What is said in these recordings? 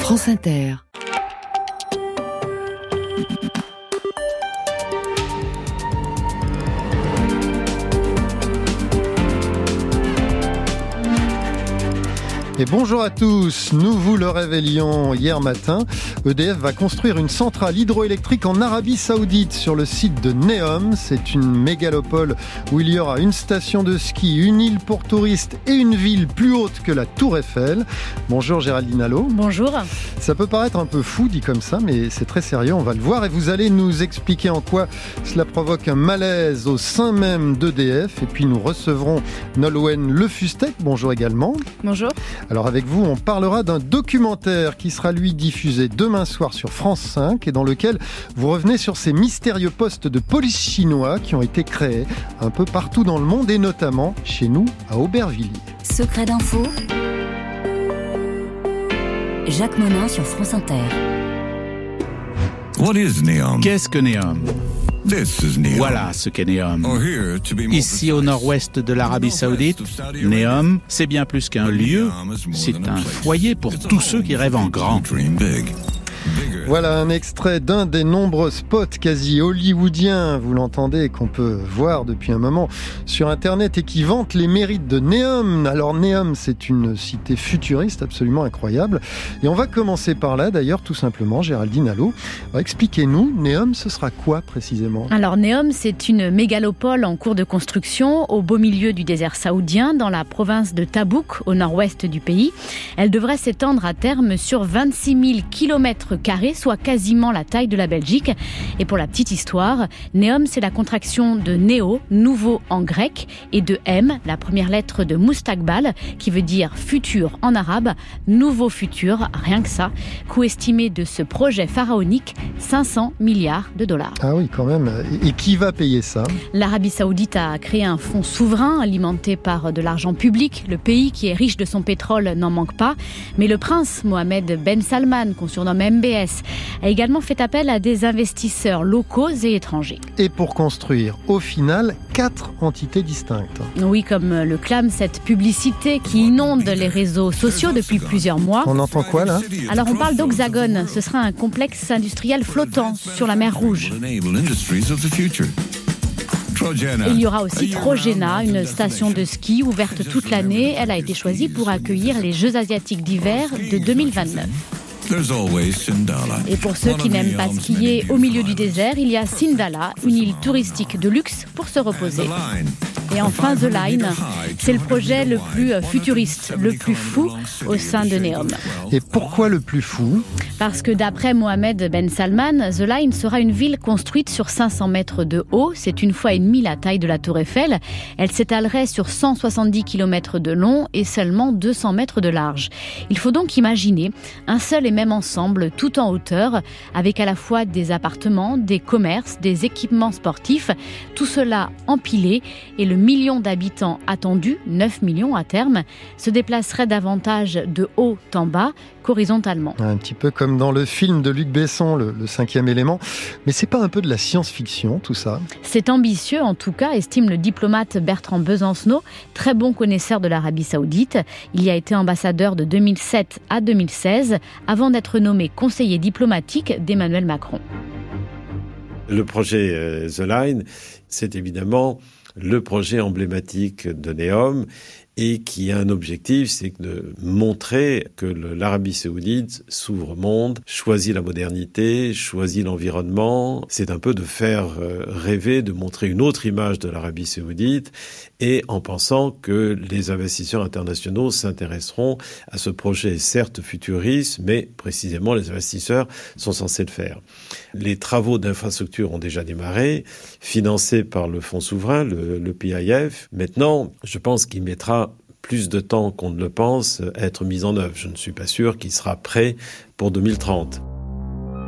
France Inter. Et bonjour à tous, nous vous le révélions hier matin, EDF va construire une centrale hydroélectrique en Arabie Saoudite sur le site de Neom. C'est une mégalopole où il y aura une station de ski, une île pour touristes et une ville plus haute que la Tour Eiffel. Bonjour Géraldine Allo. Bonjour. Ça peut paraître un peu fou dit comme ça, mais c'est très sérieux, on va le voir et vous allez nous expliquer en quoi cela provoque un malaise au sein même d'EDF. Et puis nous recevrons Nolwenn Le Fustec, bonjour également. Bonjour. Alors avec vous, on parlera d'un documentaire qui sera lui diffusé demain soir sur France 5 et dans lequel vous revenez sur ces mystérieux postes de police chinois qui ont été créés un peu partout dans le monde et notamment chez nous à Aubervilliers. Secret d'info, Jacques Monin sur France Inter. What is Neom? Qu'est-ce que Neom ? This is Neom. Voilà ce qu'est Neom. Or here, to be more Ici au nord-ouest de l'Arabie Saoudite, Neom, c'est bien plus qu'un lieu, c'est un foyer pour tous ceux qui rêvent en grand. dream big. Voilà un extrait d'un des nombreux spots quasi hollywoodiens, vous l'entendez, qu'on peut voir depuis un moment sur Internet et qui vante les mérites de Neom. Alors Neom, c'est une cité futuriste absolument incroyable. Et on va commencer par là d'ailleurs, tout simplement, Géraldine Allo. Alors, expliquez-nous, Neom, ce sera quoi précisément ? Alors Neom, c'est une mégalopole en cours de construction au beau milieu du désert saoudien, dans la province de Tabouk, au nord-ouest du pays. Elle devrait s'étendre à terme sur 26 000 km², soit quasiment la taille de la Belgique. Et pour la petite histoire, Neom, c'est la contraction de Néo, nouveau en grec, et de M, la première lettre de Moustakbal, qui veut dire futur en arabe, nouveau futur, rien que ça. Coût estimé de ce projet pharaonique, 500 milliards de dollars. Ah oui, quand même. Et qui va payer ça ? L'Arabie Saoudite a créé un fonds souverain alimenté par de l'argent public. Le pays qui est riche de son pétrole n'en manque pas. Mais le prince Mohamed Ben Salman, qu'on surnomme MBS, a également fait appel à des investisseurs locaux et étrangers. Et pour construire, au final, 4 entités distinctes. Oui, comme le clame cette publicité qui inonde les réseaux sociaux depuis plusieurs mois. On entend quoi là ? Alors on parle d'Oxagone, ce sera un complexe industriel flottant sur la mer Rouge. Et il y aura aussi Trojena, une station de ski ouverte toute l'année. Elle a été choisie pour accueillir les Jeux asiatiques d'hiver de 2029. Et pour ceux qui n'aiment pas skier au milieu du désert, il y a Sindala, une île touristique de luxe pour se reposer. Et enfin The Line, c'est le projet le plus futuriste, le plus fou au sein de Neom. Et pourquoi le plus fou ? Parce que d'après Mohamed Ben Salman, The Line sera une ville construite sur 500 mètres de haut. C'est une fois et demie la taille de la Tour Eiffel. Elle s'étalerait sur 170 km de long et seulement 200 mètres de large. Il faut donc imaginer un seul et même ensemble, tout en hauteur, avec à la fois des appartements, des commerces, des équipements sportifs, tout cela empilé, et le million d'habitants attendus, 9 millions à terme, se déplacerait davantage de haut en bas qu'horizontalement. Un petit peu comme dans le film de Luc Besson, le cinquième élément. Mais c'est pas un peu de la science-fiction, tout ça ? C'est ambitieux, en tout cas, estime le diplomate Bertrand Besancenot, très bon connaisseur de l'Arabie Saoudite. Il y a été ambassadeur de 2007 à 2016, avant d'être nommé conseiller diplomatique d'Emmanuel Macron. Le projet The Line, c'est évidemment le projet emblématique de Neom et qui a un objectif, c'est de montrer que l'Arabie Saoudite s'ouvre au monde, choisit la modernité, choisit l'environnement. C'est un peu de faire rêver, de montrer une autre image de l'Arabie Saoudite et en pensant que les investisseurs internationaux s'intéresseront à ce projet, certes futuriste, mais précisément les investisseurs sont censés le faire. Les travaux d'infrastructure ont déjà démarré, financés par le fonds souverain, le PIF. Maintenant, je pense qu'il mettra plus de temps qu'on ne le pense à être mis en œuvre. Je ne suis pas sûr qu'il sera prêt pour 2030.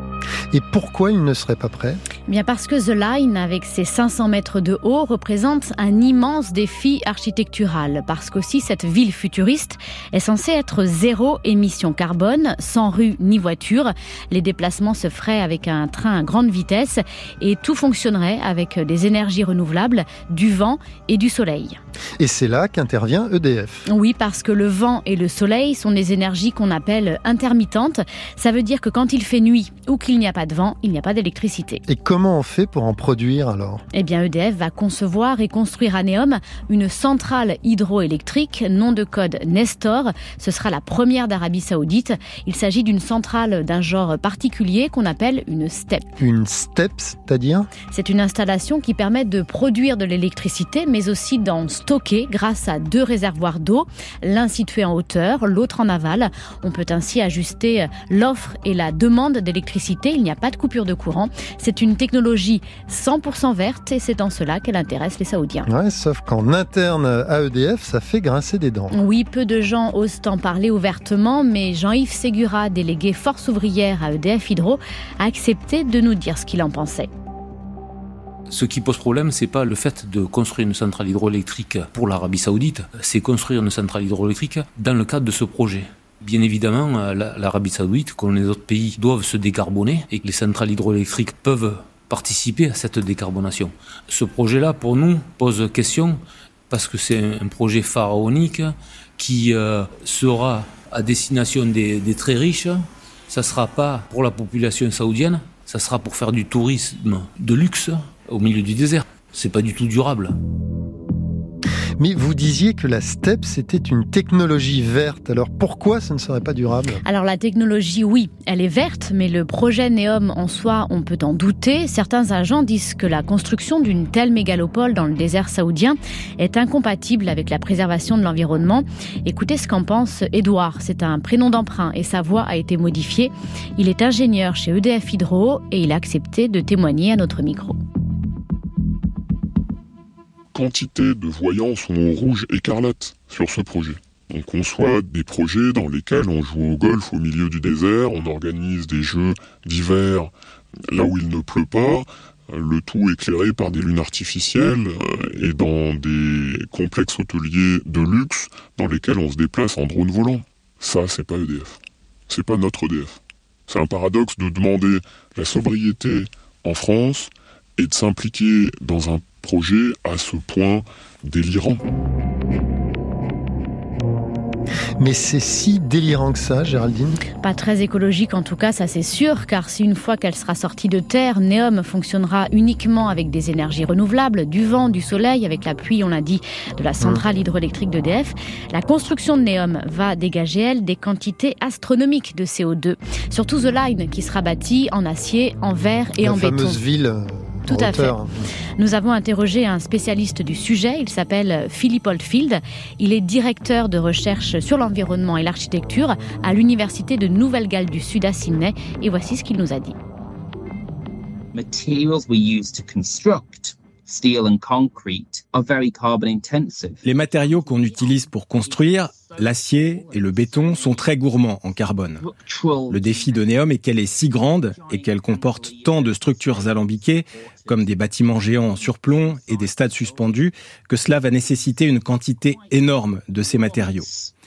Et pourquoi il ne serait pas prêt ? Bien parce que The Line, avec ses 500 mètres de haut, représente un immense défi architectural. Parce qu'aussi, cette ville futuriste est censée être zéro émission carbone, sans rue ni voiture. Les déplacements se feraient avec un train à grande vitesse et tout fonctionnerait avec des énergies renouvelables, du vent et du soleil. Et c'est là qu'intervient EDF. Oui, parce que le vent et le soleil sont des énergies qu'on appelle intermittentes. Ça veut dire que quand il fait nuit ou qu'il n'y a pas de vent, il n'y a pas d'électricité. Et comment on fait pour en produire alors ? Eh bien, EDF va concevoir et construire à Neom une centrale hydroélectrique, nom de code Nestor. Ce sera la première d'Arabie Saoudite. Il s'agit d'une centrale d'un genre particulier qu'on appelle une STEP. Une STEP, c'est-à-dire ? C'est une installation qui permet de produire de l'électricité, mais aussi d'en stocker grâce à 2 réservoirs d'eau, l'un situé en hauteur, l'autre en aval. On peut ainsi ajuster l'offre et la demande d'électricité. Il n'y a pas de coupure de courant. C'est une technologie 100% verte et c'est en cela qu'elle intéresse les Saoudiens. Ouais, sauf qu'en interne à EDF, ça fait grincer des dents. Oui, peu de gens osent en parler ouvertement, mais Jean-Yves Ségura, délégué force ouvrière à EDF Hydro, a accepté de nous dire ce qu'il en pensait. Ce qui pose problème, c'est pas le fait de construire une centrale hydroélectrique pour l'Arabie Saoudite, c'est construire une centrale hydroélectrique dans le cadre de ce projet. Bien évidemment, l'Arabie Saoudite, comme les autres pays, doivent se décarboner et que les centrales hydroélectriques peuvent participer à cette décarbonation. Ce projet-là, pour nous, pose question parce que c'est un projet pharaonique qui sera à destination des très riches. Ça ne sera pas pour la population saoudienne, ça sera pour faire du tourisme de luxe au milieu du désert. C'est pas du tout durable. Mais vous disiez que la STEP, c'était une technologie verte. Alors pourquoi ça ne serait pas durable ? Alors la technologie, oui, elle est verte, mais le projet Neom en soi, on peut en douter. Certains agents disent que la construction d'une telle mégalopole dans le désert saoudien est incompatible avec la préservation de l'environnement. Écoutez ce qu'en pense Édouard. C'est un prénom d'emprunt et sa voix a été modifiée. Il est ingénieur chez EDF Hydro et il a accepté de témoigner à notre micro. Quantité de voyants sont rouge écarlate sur ce projet. On conçoit des projets dans lesquels on joue au golf au milieu du désert, on organise des jeux d'hiver là où il ne pleut pas, le tout éclairé par des lunes artificielles et dans des complexes hôteliers de luxe dans lesquels on se déplace en drone volant. Ça, c'est pas EDF. C'est pas notre EDF. C'est un paradoxe de demander la sobriété en France et de s'impliquer dans un projet à ce point délirant. Mais c'est si délirant que ça, Géraldine ? Pas très écologique en tout cas, ça c'est sûr, car si une fois qu'elle sera sortie de terre, Neom fonctionnera uniquement avec des énergies renouvelables, du vent, du soleil, avec la pluie, on l'a dit, de la centrale hydroélectrique d'EDF, la construction de Neom va dégager, elle, des quantités astronomiques de CO2. Surtout The Line, qui sera bâtie en acier, en verre et en béton. La fameuse ville Tout à fait. Nous avons interrogé un spécialiste du sujet, il s'appelle Philippe Oldfield. Il est directeur de recherche sur l'environnement et l'architecture à l'Université de Nouvelle-Galles du Sud à Sydney. Et voici ce qu'il nous a dit. Les matériaux qu'on utilise pour construire, l'acier et le béton, sont très gourmands en carbone. Le défi de Neom est qu'elle est si grande et qu'elle comporte tant de structures alambiquées, comme des bâtiments géants en surplomb et des stades suspendus, que cela va nécessiter une quantité énorme de ces matériaux.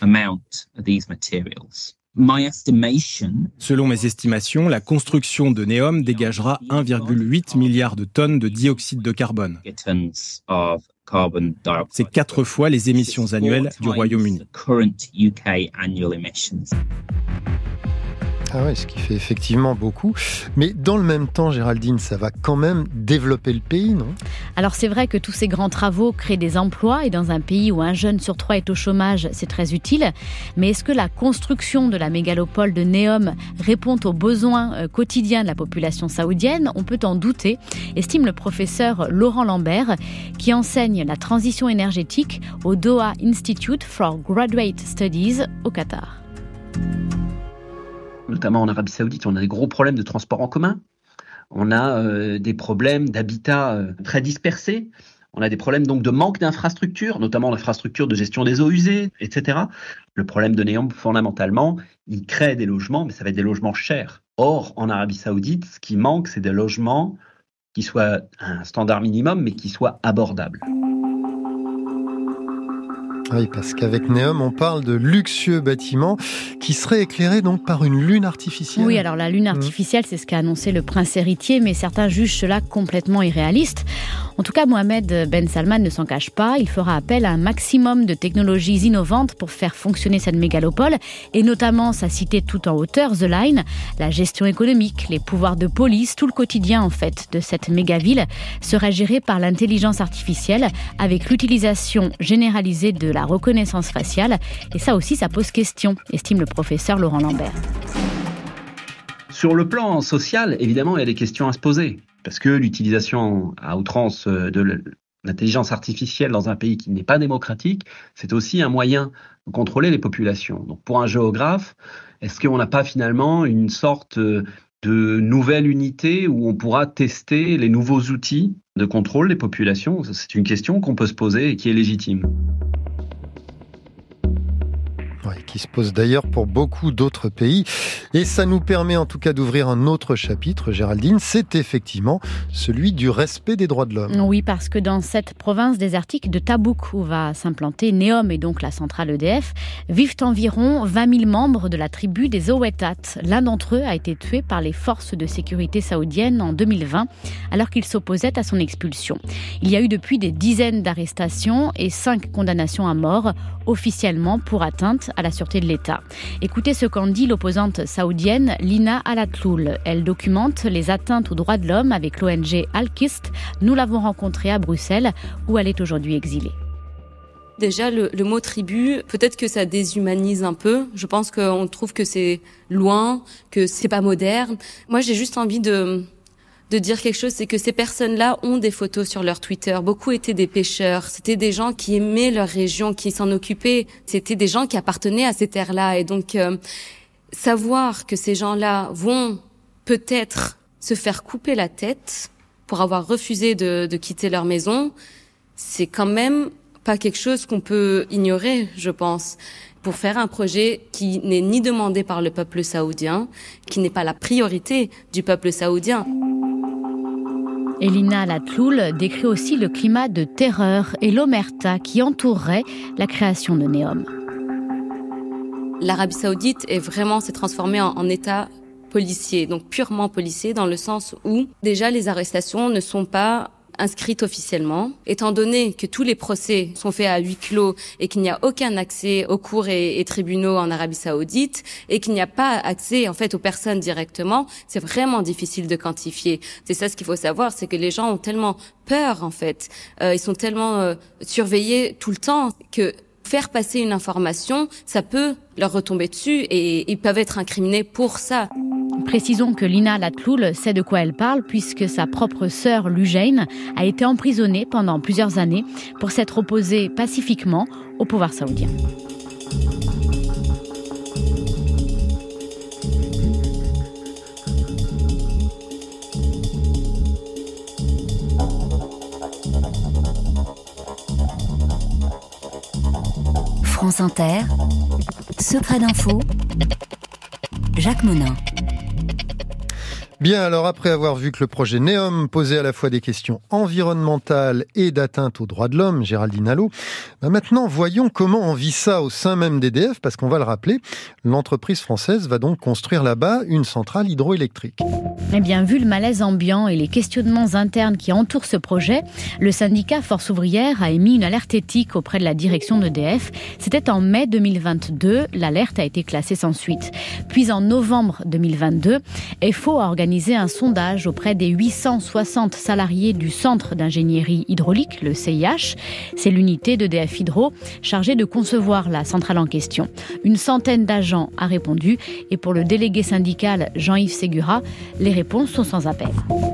Selon mes estimations, la construction de Neom dégagera 1,8 milliard de tonnes de dioxyde de carbone. C'est 4 fois les émissions annuelles du Royaume-Uni. Ah ouais, ce qui fait effectivement beaucoup. Mais dans le même temps, Géraldine, ça va quand même développer le pays, non ? Alors c'est vrai que tous ces grands travaux créent des emplois et dans un pays où un jeune sur 3 est au chômage, c'est très utile. Mais est-ce que la construction de la mégalopole de Neom répond aux besoins quotidiens de la population saoudienne ? On peut en douter, estime le professeur Laurent Lambert, qui enseigne la transition énergétique au Doha Institute for Graduate Studies au Qatar. Notamment en Arabie Saoudite, on a des gros problèmes de transport en commun. On a des problèmes d'habitat très dispersés. On a des problèmes donc de manque d'infrastructures, notamment l'infrastructure de gestion des eaux usées, etc. Le problème de Neom, fondamentalement, il crée des logements, mais ça va être des logements chers. Or, en Arabie Saoudite, ce qui manque, c'est des logements qui soient un standard minimum, mais qui soient abordables. Oui, parce qu'avec Neom, on parle de luxueux bâtiments qui seraient éclairés donc par une lune artificielle. Oui, alors la lune artificielle, c'est ce qu'a annoncé le prince héritier, mais certains jugent cela complètement irréaliste. En tout cas, Mohamed Ben Salman ne s'en cache pas. Il fera appel à un maximum de technologies innovantes pour faire fonctionner cette mégalopole, et notamment sa cité tout en hauteur, The Line, la gestion économique, les pouvoirs de police, tout le quotidien en fait de cette mégaville serait géré par l'intelligence artificielle avec l'utilisation généralisée de la reconnaissance faciale. Et ça aussi, ça pose question, estime le professeur Laurent Lambert. Sur le plan social, évidemment, il y a des questions à se poser. Parce que l'utilisation à outrance de l'intelligence artificielle dans un pays qui n'est pas démocratique, c'est aussi un moyen de contrôler les populations. Donc pour un géographe, est-ce qu'on n'a pas finalement une sorte de nouvelle unité où on pourra tester les nouveaux outils de contrôle des populations ? C'est une question qu'on peut se poser et qui est légitime. Oui, qui se pose d'ailleurs pour beaucoup d'autres pays. Et ça nous permet en tout cas d'ouvrir un autre chapitre, Géraldine, c'est effectivement celui du respect des droits de l'homme. Oui, parce que dans cette province désertique de Tabouk, où va s'implanter Neom et donc la centrale EDF, vivent environ 20 000 membres de la tribu des Owetat. L'un d'entre eux a été tué par les forces de sécurité saoudiennes en 2020, alors qu'il s'opposait à son expulsion. Il y a eu depuis des dizaines d'arrestations et 5 condamnations à mort, officiellement pour atteinte à la sûreté de l'État. Écoutez ce qu'en dit l'opposante saoudienne Lina Alatloul. Elle documente les atteintes aux droits de l'homme avec l'ONG Al-Qist. Nous l'avons rencontrée à Bruxelles, où elle est aujourd'hui exilée. Déjà, le mot tribu, peut-être que ça déshumanise un peu. Je pense qu'on trouve que c'est loin, que c'est pas moderne. Moi, j'ai juste envie de dire quelque chose, c'est que ces personnes-là ont des photos sur leur Twitter. Beaucoup étaient des pêcheurs. C'était des gens qui aimaient leur région, qui s'en occupaient. C'était des gens qui appartenaient à ces terres-là. Et donc, savoir que ces gens-là vont peut-être se faire couper la tête pour avoir refusé de quitter leur maison, c'est quand même pas quelque chose qu'on peut ignorer, je pense, pour faire un projet qui n'est ni demandé par le peuple saoudien, qui n'est pas la priorité du peuple saoudien. Lina Alatloul décrit aussi le climat de terreur et l'omerta qui entourerait la création de Neom. L'Arabie Saoudite s'est transformée en État policier, donc purement policier, dans le sens où déjà les arrestations ne sont pas inscrites officiellement. Étant donné que tous les procès sont faits à huis clos et qu'il n'y a aucun accès aux cours et tribunaux en Arabie Saoudite et qu'il n'y a pas accès en fait aux personnes directement, c'est vraiment difficile de quantifier. C'est ça ce qu'il faut savoir, c'est que les gens ont tellement peur en fait, ils sont tellement surveillés tout le temps que faire passer une information, ça peut leur retomber dessus et ils peuvent être incriminés pour ça. Précisons que Lina Alatloul sait de quoi elle parle puisque sa propre sœur Lujain a été emprisonnée pendant plusieurs années pour s'être opposée pacifiquement au pouvoir saoudien. France Inter, Secret d'info, Jacques Monin. Bien, alors après avoir vu que le projet Neom posait à la fois des questions environnementales et d'atteinte aux droits de l'homme, Géraldine Allot, maintenant voyons comment on vit ça au sein même d'EDF, parce qu'on va le rappeler, l'entreprise française va donc construire là-bas une centrale hydroélectrique. Eh bien, vu le malaise ambiant et les questionnements internes qui entourent ce projet, le syndicat Force ouvrière a émis une alerte éthique auprès de la direction d'EDF. C'était en mai 2022, l'alerte a été classée sans suite. Puis en novembre 2022, FO a organisé un sondage auprès des 860 salariés du Centre d'ingénierie hydraulique, le CIH. C'est l'unité d'EDF Hydro chargée de concevoir la centrale en question. Une centaine d'agents a répondu et pour le délégué syndical Jean-Yves Ségura, les réponses sont sans appel.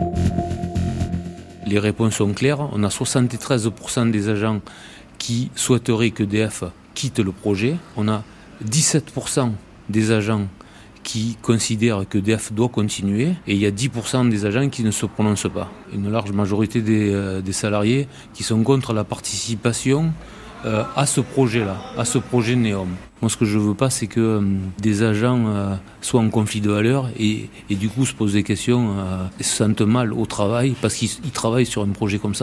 Les réponses sont claires. On a 73% des agents qui souhaiteraient que EDF quitte le projet. On a 17% des agents qui considèrent que EDF doit continuer et il y a 10% des agents qui ne se prononcent pas. Une large majorité des salariés qui sont contre la participation à ce projet-là, à ce projet Neom. Moi, ce que je veux pas, c'est que des agents soient en conflit de valeurs et du coup se posent des questions et se sentent mal au travail parce qu'ils travaillent sur un projet comme ça.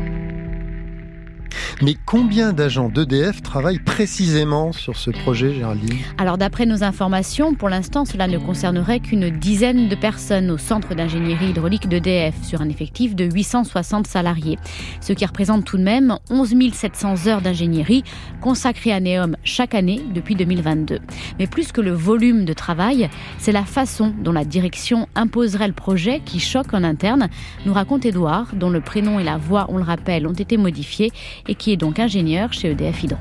Mais combien d'agents d'EDF travaillent précisément sur ce projet, Géraldine ? Alors d'après nos informations, pour l'instant, cela ne concernerait qu'une dizaine de personnes au centre d'ingénierie hydraulique d'EDF sur un effectif de 860 salariés. Ce qui représente tout de même 11 700 heures d'ingénierie consacrées à NEOM chaque année depuis 2022. Mais plus que le volume de travail, c'est la façon dont la direction imposerait le projet qui choque en interne, nous raconte Édouard, dont le prénom et la voix, on le rappelle, ont été modifiés et qui est donc ingénieur chez EDF Hydro.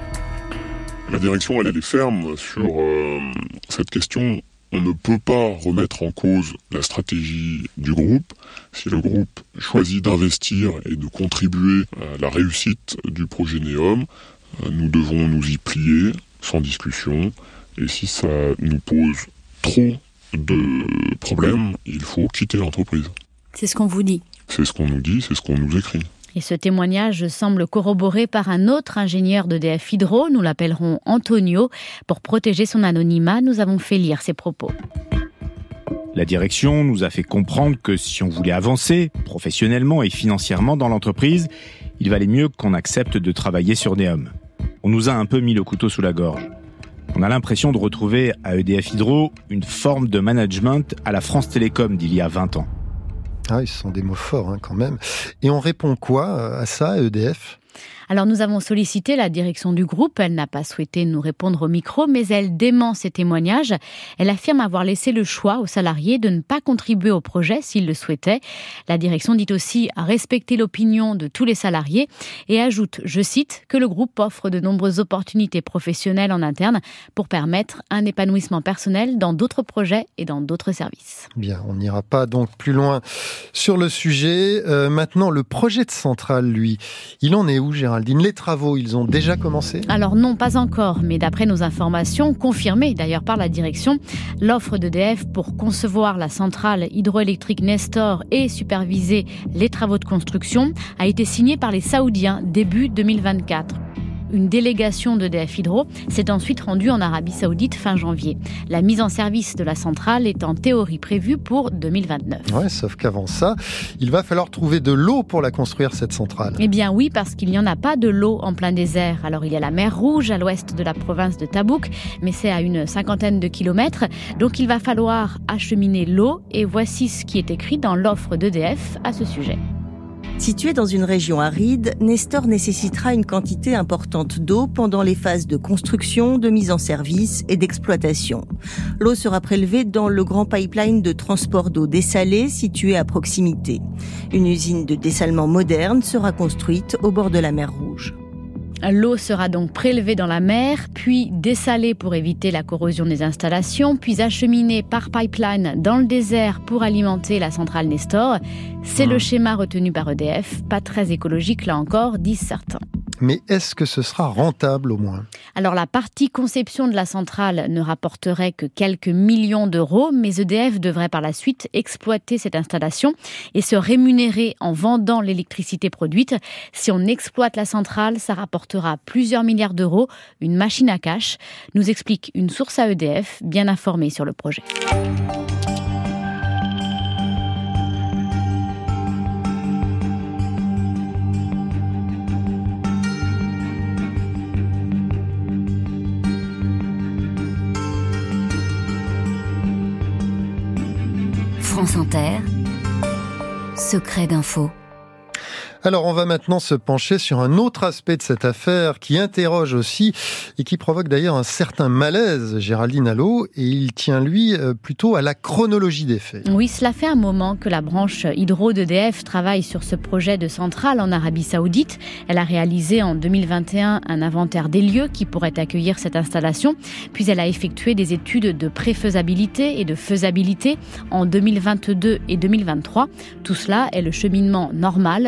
La direction, elle est ferme sur cette question. On ne peut pas remettre en cause la stratégie du groupe. Si le groupe choisit d'investir et de contribuer à la réussite du projet NEOM, nous devons nous y plier sans discussion. Et si ça nous pose trop de problèmes, il faut quitter l'entreprise. C'est ce qu'on vous dit. C'est ce qu'on nous dit, c'est ce qu'on nous écrit. Et ce témoignage semble corroboré par un autre ingénieur d'EDF Hydro, nous l'appellerons Antonio. Pour protéger son anonymat, nous avons fait lire ses propos. La direction nous a fait comprendre que si on voulait avancer professionnellement et financièrement dans l'entreprise, il valait mieux qu'on accepte de travailler sur NEOM. On nous a un peu mis le couteau sous la gorge. On a l'impression de retrouver à EDF Hydro une forme de management à la France Télécom d'il y a 20 ans. Ah, ce sont des mots forts quand même. Et on répond quoi à ça, à EDF ? Alors nous avons sollicité la direction du groupe, elle n'a pas souhaité nous répondre au micro, mais elle dément ces témoignages. Elle affirme avoir laissé le choix aux salariés de ne pas contribuer au projet s'ils le souhaitaient. La direction dit aussi respecter l'opinion de tous les salariés et ajoute, je cite, que le groupe offre de nombreuses opportunités professionnelles en interne pour permettre un épanouissement personnel dans d'autres projets et dans d'autres services. Bien, on n'ira pas donc plus loin sur le sujet. Maintenant, le projet de centrale, lui, il en est où, Géraldine ? Les travaux, ils ont déjà commencé ? Alors non, pas encore, mais d'après nos informations, confirmées d'ailleurs par la direction, l'offre d'EDF pour concevoir la centrale hydroélectrique Nestor et superviser les travaux de construction a été signée par les Saoudiens début 2024. Une délégation d'EDF Hydro s'est ensuite rendue en Arabie Saoudite fin janvier. La mise en service de la centrale est en théorie prévue pour 2029. Ouais, sauf qu'avant ça, il va falloir trouver de l'eau pour la construire, cette centrale. Eh bien oui, parce qu'il n'y en a pas de l'eau en plein désert. Alors il y a la mer Rouge à l'ouest de la province de Tabouk, mais c'est à une 50aine de kilomètres. Donc il va falloir acheminer l'eau et voici ce qui est écrit dans l'offre d'EDF à ce sujet. Situé dans une région aride, Nestor nécessitera une quantité importante d'eau pendant les phases de construction, de mise en service et d'exploitation. L'eau sera prélevée dans le grand pipeline de transport d'eau dessalée situé à proximité. Une usine de dessalement moderne sera construite au bord de la mer Rouge. L'eau sera donc prélevée dans la mer, puis dessalée pour éviter la corrosion des installations, puis acheminée par pipeline dans le désert pour alimenter la centrale Nestor. C'est le schéma retenu par EDF, pas très écologique là encore, disent certains. Mais est-ce que ce sera rentable au moins ? Alors la partie conception de la centrale ne rapporterait que quelques millions d'euros, mais EDF devrait par la suite exploiter cette installation et se rémunérer en vendant l'électricité produite. Si on exploite la centrale, ça rapportera plusieurs milliards d'euros, une machine à cash, nous explique une source à EDF bien informée sur le projet. France Inter, secret d'info. Alors on va maintenant se pencher sur un autre aspect de cette affaire qui interroge aussi et qui provoque d'ailleurs un certain malaise, Géraldine Allo, et il tient lui plutôt à la chronologie des faits. Oui, cela fait un moment que la branche hydro d'EDF travaille sur ce projet de centrale en Arabie Saoudite. Elle a réalisé en 2021 un inventaire des lieux qui pourraient accueillir cette installation, puis elle a effectué des études de préfaisabilité et de faisabilité en 2022 et 2023. Tout cela est le cheminement normal des grands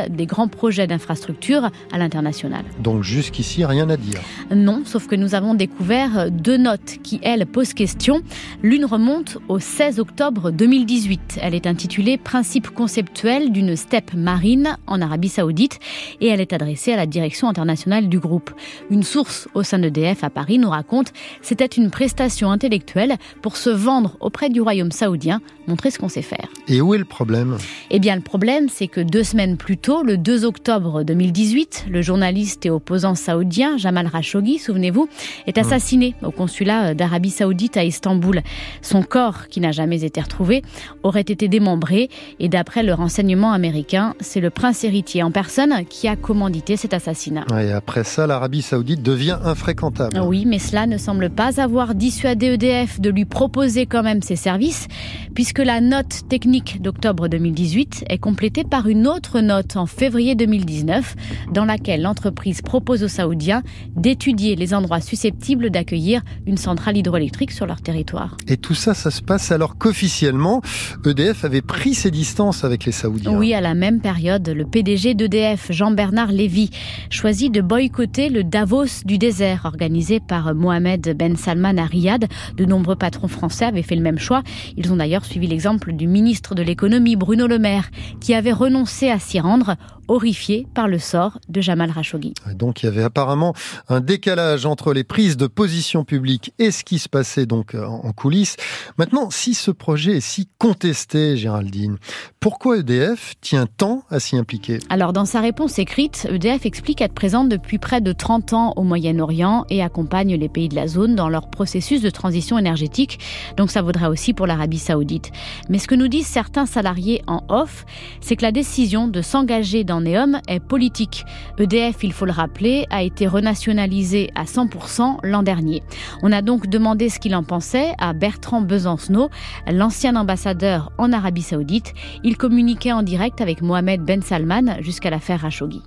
grands projets d'infrastructure à l'international. Donc jusqu'ici, rien à dire. Non, sauf que nous avons découvert 2 notes qui, elles, posent question. L'une remonte au 16 octobre 2018. Elle est intitulée « Principe conceptuel d'une steppe marine en Arabie Saoudite » et elle est adressée à la direction internationale du groupe. Une source au sein d'EDF à Paris nous raconte « C'était une prestation intellectuelle pour se vendre auprès du royaume saoudien, montrer ce qu'on sait faire. » Et où est le problème ? Eh bien, le problème, c'est que 2 semaines plus tôt, le 2 octobre 2018, le journaliste et opposant saoudien Jamal Khashoggi, souvenez-vous, est assassiné au consulat d'Arabie Saoudite à Istanbul. Son corps, qui n'a jamais été retrouvé, aurait été démembré et d'après le renseignement américain, c'est le prince héritier en personne qui a commandité cet assassinat. Et après ça, l'Arabie Saoudite devient infréquentable. Oui, mais cela ne semble pas avoir dissuadé EDF de lui proposer quand même ses services, puisque la note technique d'octobre 2018 est complétée par une autre note en février 2019, dans laquelle l'entreprise propose aux Saoudiens d'étudier les endroits susceptibles d'accueillir une centrale hydroélectrique sur leur territoire. Et tout ça, ça se passe alors qu'officiellement, EDF avait pris ses distances avec les Saoudiens. Oui, à la même période, le PDG d'EDF, Jean-Bernard Lévy, choisit de boycotter le Davos du désert, organisé par Mohamed Ben Salman à Riyad. De nombreux patrons français avaient fait le même choix. Ils ont d'ailleurs suivi l'exemple du ministre de l'économie, Bruno Le Maire, qui avait renoncé à s'y rendre, horrifié par le sort de Jamal Khashoggi. Donc il y avait apparemment un décalage entre les prises de position publiques et ce qui se passait donc en coulisses. Maintenant, si ce projet est si contesté, Géraldine, pourquoi EDF tient tant à s'y impliquer ? Alors dans sa réponse écrite, EDF explique être présente depuis près de 30 ans au Moyen-Orient et accompagne les pays de la zone dans leur processus de transition énergétique. Donc ça vaudrait aussi pour l'Arabie Saoudite. Mais ce que nous disent certains salariés en off, c'est que la décision de s'engager dans NEOM est politique. EDF, il faut le rappeler, a été renationalisé à 100% l'an dernier. On a donc demandé ce qu'il en pensait à Bertrand Besancenot, l'ancien ambassadeur en Arabie Saoudite. Il communiquait en direct avec Mohamed Ben Salman jusqu'à l'affaire Khashoggi.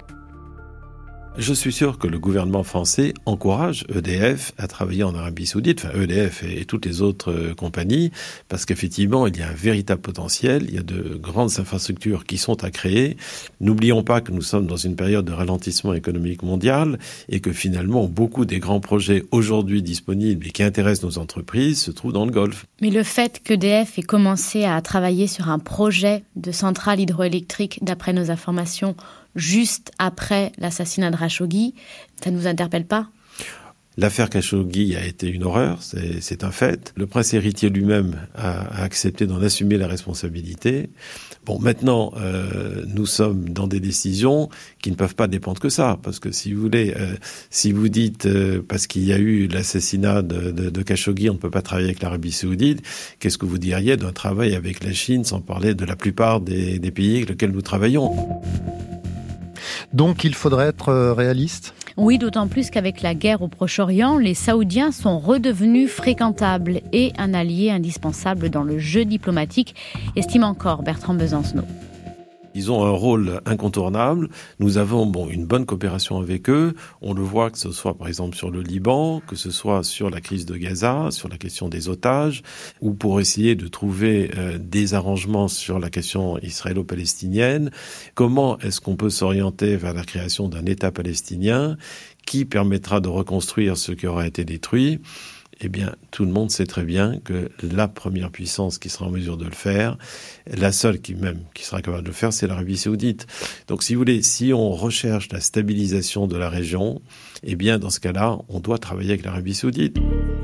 Je suis sûr que le gouvernement français encourage EDF à travailler en Arabie Saoudite, enfin EDF et toutes les autres compagnies, parce qu'effectivement, il y a un véritable potentiel, il y a de grandes infrastructures qui sont à créer. N'oublions pas que nous sommes dans une période de ralentissement économique mondial et que finalement, beaucoup des grands projets aujourd'hui disponibles et qui intéressent nos entreprises se trouvent dans le Golfe. Mais le fait qu'EDF ait commencé à travailler sur un projet de centrale hydroélectrique, d'après nos informations, juste après l'assassinat de Khashoggi, ça ne vous interpelle pas ? L'affaire Khashoggi a été une horreur, c'est un fait. Le prince héritier lui-même a accepté d'en assumer la responsabilité. Bon, maintenant, nous sommes dans des décisions qui ne peuvent pas dépendre que ça, parce que si vous voulez, si vous dites parce qu'il y a eu l'assassinat de Khashoggi, on ne peut pas travailler avec l'Arabie Saoudite, qu'est-ce que vous diriez d'un travail avec la Chine, sans parler de la plupart des pays avec lesquels nous travaillons ? Donc il faudrait être réaliste ? Oui, d'autant plus qu'avec la guerre au Proche-Orient, les Saoudiens sont redevenus fréquentables et un allié indispensable dans le jeu diplomatique, estime encore Bertrand Besancenot. Ils ont un rôle incontournable. Nous avons une bonne coopération avec eux. On le voit que ce soit par exemple sur le Liban, que ce soit sur la crise de Gaza, sur la question des otages, ou pour essayer de trouver des arrangements sur la question israélo-palestinienne. Comment est-ce qu'on peut s'orienter vers la création d'un État palestinien qui permettra de reconstruire ce qui aura été détruit ? Eh bien, tout le monde sait très bien que la première puissance qui sera en mesure de le faire, la seule qui sera capable de le faire, c'est l'Arabie Saoudite. Donc, si vous voulez, si on recherche la stabilisation de la région, eh bien, dans ce cas-là, on doit travailler avec l'Arabie Saoudite.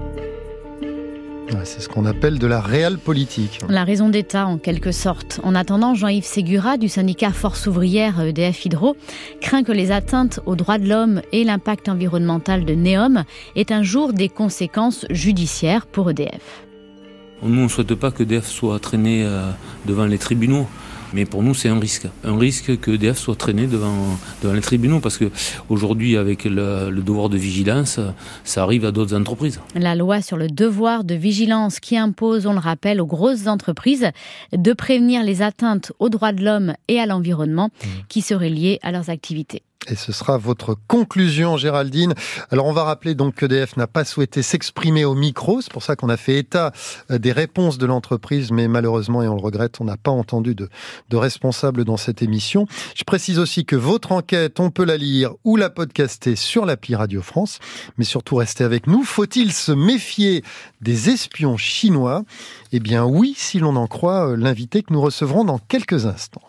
C'est ce qu'on appelle de la réalpolitique. La raison d'État, en quelque sorte. En attendant, Jean-Yves Ségura, du syndicat Force ouvrière EDF Hydro, craint que les atteintes aux droits de l'homme et l'impact environnemental de NEOM aient un jour des conséquences judiciaires pour EDF. Nous, on ne souhaite pas que EDF soit traîné devant les tribunaux. Mais pour nous, c'est un risque. Un risque que EDF soit traîné devant les tribunaux, parce qu'aujourd'hui, avec le devoir de vigilance, ça arrive à d'autres entreprises. La loi sur le devoir de vigilance qui impose, on le rappelle, aux grosses entreprises de prévenir les atteintes aux droits de l'homme et à l'environnement qui seraient liées à leurs activités. Et ce sera votre conclusion, Géraldine. Alors, on va rappeler donc qu'EDF n'a pas souhaité s'exprimer au micro. C'est pour ça qu'on a fait état des réponses de l'entreprise. Mais malheureusement, et on le regrette, on n'a pas entendu de responsable dans cette émission. Je précise aussi que votre enquête, on peut la lire ou la podcaster sur l'appli Radio France. Mais surtout, restez avec nous. Faut-il se méfier des espions chinois ? Eh bien oui, si l'on en croit l'invité que nous recevrons dans quelques instants.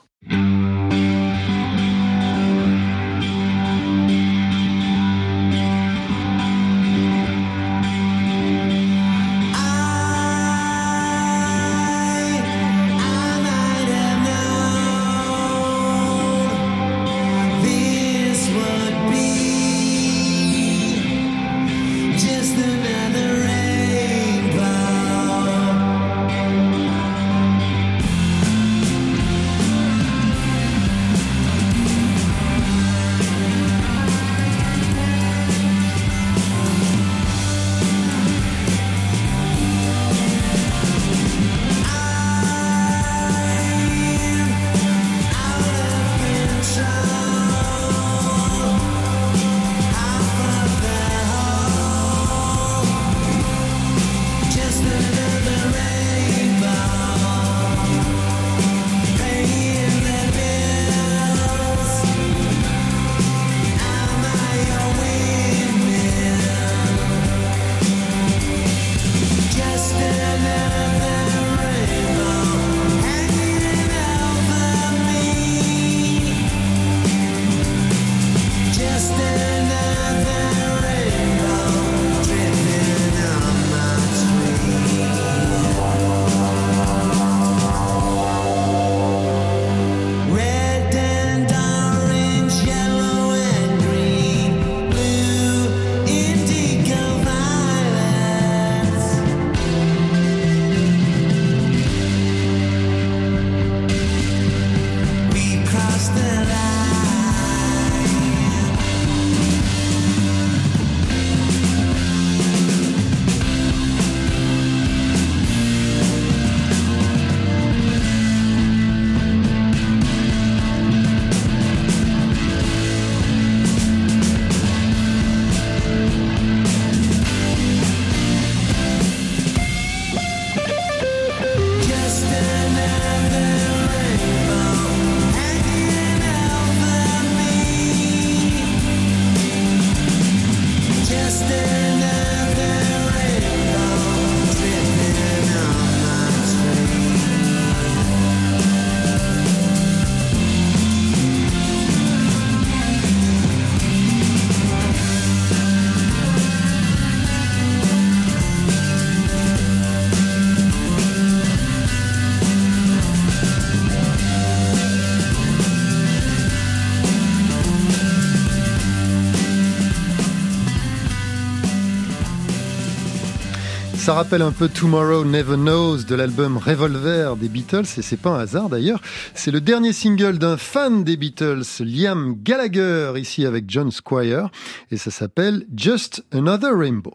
Ça rappelle un peu Tomorrow Never Knows de l'album Revolver des Beatles, et c'est pas un hasard d'ailleurs. C'est le dernier single d'un fan des Beatles, Liam Gallagher, ici avec John Squire, et ça s'appelle Just Another Rainbow.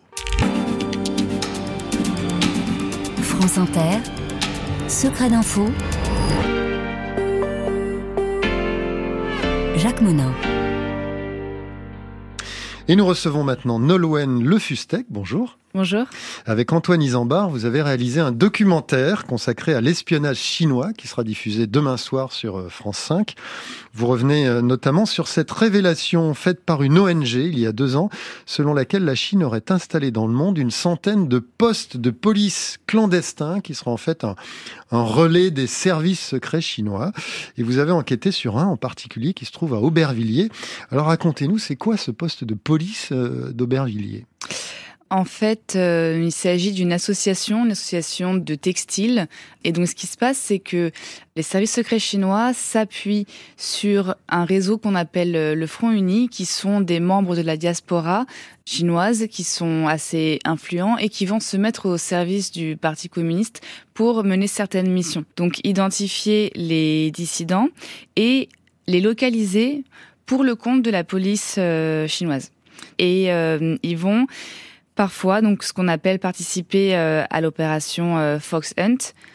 France Inter, Secret d'info, Jacques Monin. Et nous recevons maintenant Nolwenn Le Fustec, bonjour. Bonjour. Avec Antoine Isambard, vous avez réalisé un documentaire consacré à l'espionnage chinois qui sera diffusé demain soir sur France 5. Vous revenez notamment sur cette révélation faite par une ONG il y a 2 ans, selon laquelle la Chine aurait installé dans le monde une centaine de postes de police clandestins qui sera en fait un relais des services secrets chinois. Et vous avez enquêté sur un en particulier qui se trouve à Aubervilliers. Alors racontez-nous, c'est quoi ce poste de police d'Aubervilliers ? En fait, il s'agit d'une association de textiles. Et donc, ce qui se passe, c'est que les services secrets chinois s'appuient sur un réseau qu'on appelle le Front Uni, qui sont des membres de la diaspora chinoise, qui sont assez influents et qui vont se mettre au service du Parti communiste pour mener certaines missions. Donc, identifier les dissidents et les localiser pour le compte de la police chinoise. Et ils vont parfois, donc ce qu'on appelle participer à l'opération Fox Hunt.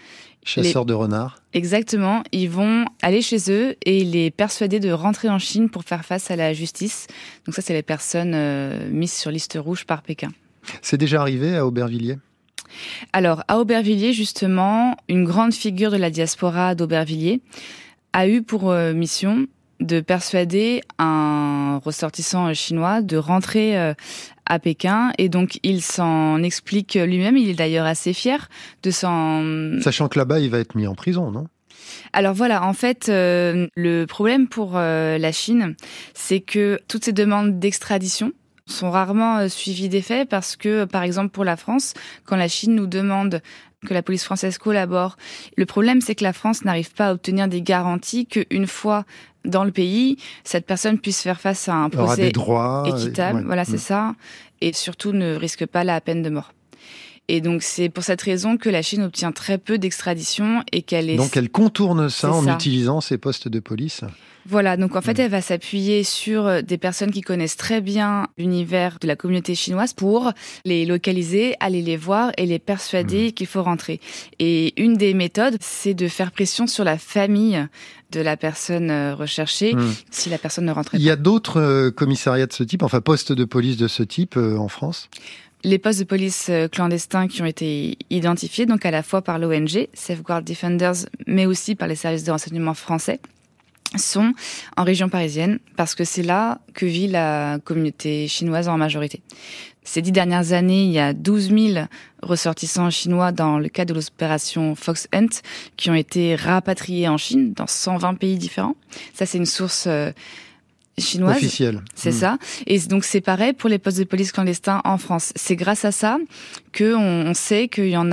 Chasseurs de renards. Exactement. Ils vont aller chez eux et les persuader de rentrer en Chine pour faire face à la justice. Donc ça, c'est les personnes mises sur liste rouge par Pékin. C'est déjà arrivé à Aubervilliers ? Alors, à Aubervilliers, justement, une grande figure de la diaspora d'Aubervilliers a eu pour mission de persuader un ressortissant chinois de rentrer à Pékin. Et donc, il s'en explique lui-même. Il est d'ailleurs assez fier de s'en... Sachant que là-bas, il va être mis en prison, non ? Alors voilà, en fait, le problème pour la Chine, c'est que toutes ces demandes d'extradition sont rarement suivies d'effet parce que, par exemple, pour la France, quand la Chine nous demande que la police française collabore, le problème, c'est que la France n'arrive pas à obtenir des garanties qu'une fois dans le pays, cette personne puisse faire face à un procès équitable. Ouais. Voilà, c'est ça. Et surtout, ne risque pas la peine de mort. Et donc, c'est pour cette raison que la Chine obtient très peu d'extradition et qu'elle est... Donc, elle contourne ça en utilisant ses postes de police. Voilà, donc en fait, elle va s'appuyer sur des personnes qui connaissent très bien l'univers de la communauté chinoise pour les localiser, aller les voir et les persuader qu'il faut rentrer. Et une des méthodes, c'est de faire pression sur la famille de la personne recherchée si la personne ne rentrait pas. Il y a d'autres commissariats de ce type, enfin postes de police de ce type en France ? Les postes de police clandestins qui ont été identifiés, donc à la fois par l'ONG, Safeguard Defenders, mais aussi par les services de renseignement français, sont en région parisienne, parce que c'est là que vit la communauté chinoise en majorité. Ces 10 dernières années, il y a 12 000 ressortissants chinois dans le cadre de l'opération Fox Hunt qui ont été rapatriés en Chine, dans 120 pays différents. Ça, c'est une source chinoise. Officielle. C'est ça. Et donc, c'est pareil pour les postes de police clandestins en France. C'est grâce à ça qu'on sait qu'il y en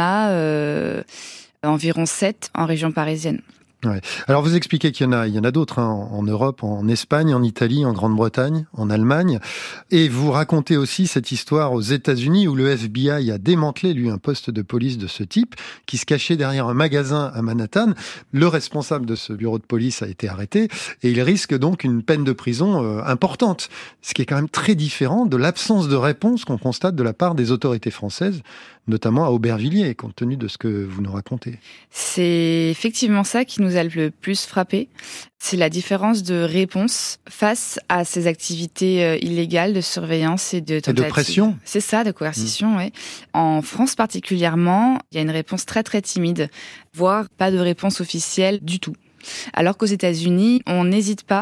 a environ 7 en région parisienne. Ouais. Alors vous expliquez qu'il y en a d'autres en Europe, en Espagne, en Italie, en Grande-Bretagne, en Allemagne. Et vous racontez aussi cette histoire aux États-Unis où le FBI a démantelé, lui, un poste de police de ce type qui se cachait derrière un magasin à Manhattan. Le responsable de ce bureau de police a été arrêté et il risque donc une peine de prison importante. Ce qui est quand même très différent de l'absence de réponse qu'on constate de la part des autorités françaises, notamment à Aubervilliers, compte tenu de ce que vous nous racontez. C'est effectivement ça qui nous a le plus frappé. C'est la différence de réponse face à ces activités illégales de surveillance et de tentative. Et de pression. C'est ça, de coercition, oui. En France particulièrement, il y a une réponse très très timide, voire pas de réponse officielle du tout. Alors qu'aux États-Unis, on n'hésite pas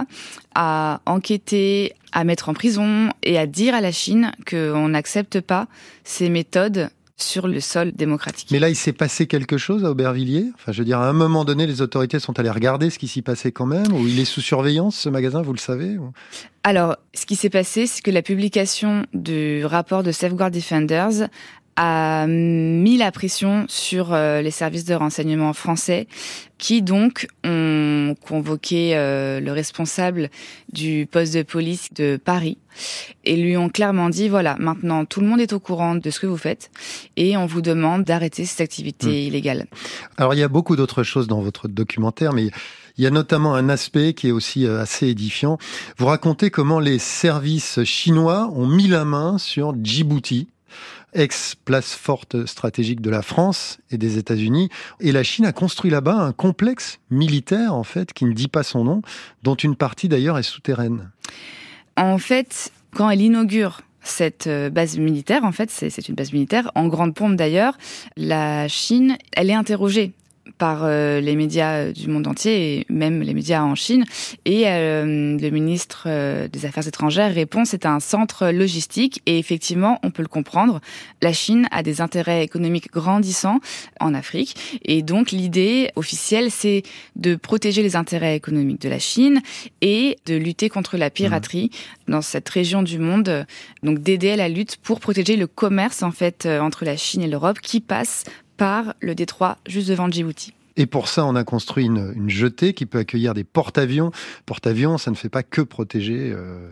à enquêter, à mettre en prison et à dire à la Chine qu'on n'accepte pas ces méthodes sur le sol démocratique. Mais là, il s'est passé quelque chose à Aubervilliers ? Enfin, je veux dire, à un moment donné, les autorités sont allées regarder ce qui s'y passait quand même, ou il est sous surveillance, ce magasin, vous le savez ? Alors, ce qui s'est passé, c'est que la publication du rapport de Safeguard Defenders a mis la pression sur les services de renseignement français qui donc ont convoqué le responsable du poste de police de Paris et lui ont clairement dit voilà, maintenant tout le monde est au courant de ce que vous faites et on vous demande d'arrêter cette activité illégale. Alors il y a beaucoup d'autres choses dans votre documentaire, mais il y a notamment un aspect qui est aussi assez édifiant. Vous racontez comment les services chinois ont mis la main sur Djibouti, ex-place forte stratégique de la France et des États-Unis. Et la Chine a construit là-bas un complexe militaire, en fait, qui ne dit pas son nom, dont une partie d'ailleurs est souterraine. En fait, quand elle inaugure cette base militaire, en fait, c'est une base militaire, en grande pompe d'ailleurs, la Chine, elle est interrogée par les médias du monde entier et même les médias en Chine. Et le ministre des Affaires étrangères répond c'est un centre logistique et effectivement, on peut le comprendre. La Chine a des intérêts économiques grandissants en Afrique et donc l'idée officielle, c'est de protéger les intérêts économiques de la Chine et de lutter contre la piraterie dans cette région du monde, donc d'aider à la lutte pour protéger le commerce en fait entre la Chine et l'Europe qui passe par le détroit juste devant Djibouti. Et pour ça, on a construit une jetée qui peut accueillir des porte-avions. Porte-avions, ça ne fait pas que protéger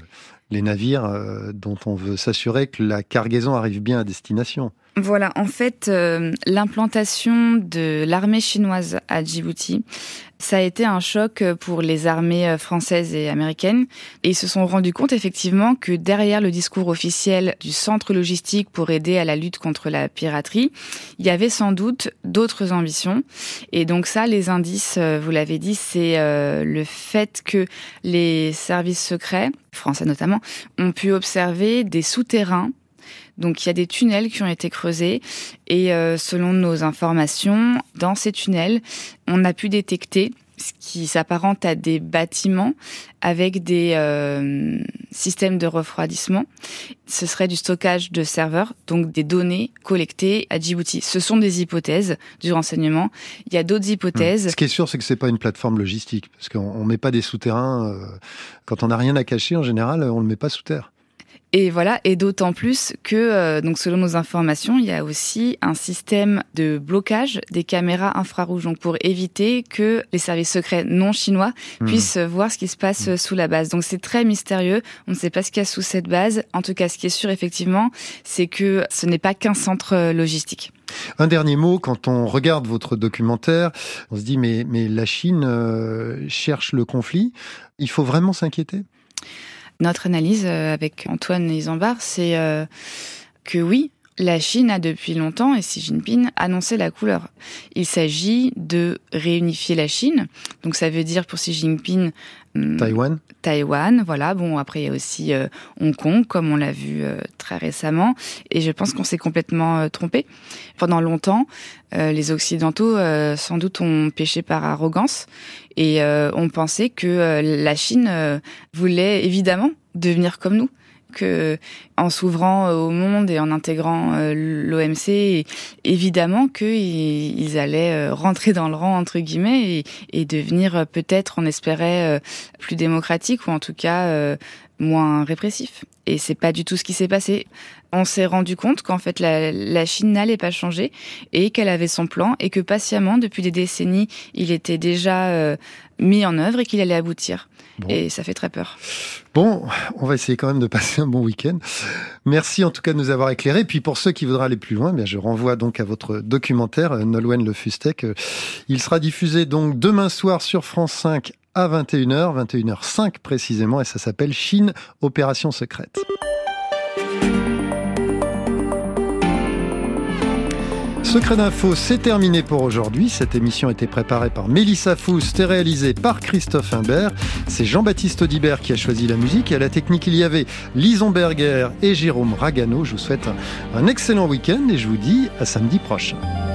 les navires dont on veut s'assurer que la cargaison arrive bien à destination. Voilà, en fait, l'implantation de l'armée chinoise à Djibouti, ça a été un choc pour les armées françaises et américaines. Et ils se sont rendus compte effectivement que derrière le discours officiel du centre logistique pour aider à la lutte contre la piraterie, il y avait sans doute d'autres ambitions. Et donc ça, les indices, vous l'avez dit, c'est le fait que les services secrets, français notamment, ont pu observer des souterrains. Donc il y a des tunnels qui ont été creusés et selon nos informations, dans ces tunnels, on a pu détecter ce qui s'apparente à des bâtiments avec des systèmes de refroidissement. Ce serait du stockage de serveurs, donc des données collectées à Djibouti. Ce sont des hypothèses du renseignement. Il y a d'autres hypothèses. Ce qui est sûr, c'est que c'est pas une plateforme logistique, parce qu'on met pas des souterrains. Quand on n'a rien à cacher, en général, on le met pas sous terre. Et voilà, et d'autant plus que, donc selon nos informations, il y a aussi un système de blocage des caméras infrarouges, donc pour éviter que les services secrets non chinois puissent voir ce qui se passe sous la base. Donc c'est très mystérieux, on ne sait pas ce qu'il y a sous cette base. En tout cas, ce qui est sûr effectivement, c'est que ce n'est pas qu'un centre logistique. Un dernier mot, quand on regarde votre documentaire, on se dit mais la Chine cherche le conflit, il faut vraiment s'inquiéter ? Notre analyse avec Antoine Isambard, c'est que oui, la Chine a depuis longtemps, et Xi Jinping, annoncé la couleur. Il s'agit de réunifier la Chine. Donc ça veut dire pour Xi Jinping... Taïwan, voilà. Bon, après, il y a aussi Hong Kong, comme on l'a vu très récemment. Et je pense qu'on s'est complètement trompé. Pendant longtemps, les Occidentaux, sans doute, ont péché par arrogance. Et on pensait que la Chine voulait évidemment devenir comme nous. Que en s'ouvrant au monde et en intégrant l'OMC, évidemment qu'ils allaient rentrer dans le rang entre guillemets et devenir peut-être, on espérait, plus démocratique ou en tout cas moins répressif. Et c'est pas du tout ce qui s'est passé. On s'est rendu compte qu'en fait la Chine n'allait pas changer et qu'elle avait son plan et que patiemment, depuis des décennies, il était déjà mis en œuvre et qu'il allait aboutir. Bon. Et ça fait très peur. Bon, on va essayer quand même de passer un bon week-end. Merci en tout cas de nous avoir éclairés. Puis pour ceux qui voudraient aller plus loin, bien je renvoie donc à votre documentaire Nolwenn Le Fustec. Il sera diffusé donc demain soir sur France 5 à 21h, 21h05 précisément, et ça s'appelle Chine, Opération secrète. Secret d'info, c'est terminé pour aujourd'hui. Cette émission a été préparée par Mélissa Foust et réalisée par Christophe Imbert. C'est Jean-Baptiste Audibert qui a choisi la musique. Et à la technique, il y avait Lison Berger et Jérôme Ragano. Je vous souhaite un excellent week-end et je vous dis à samedi prochain.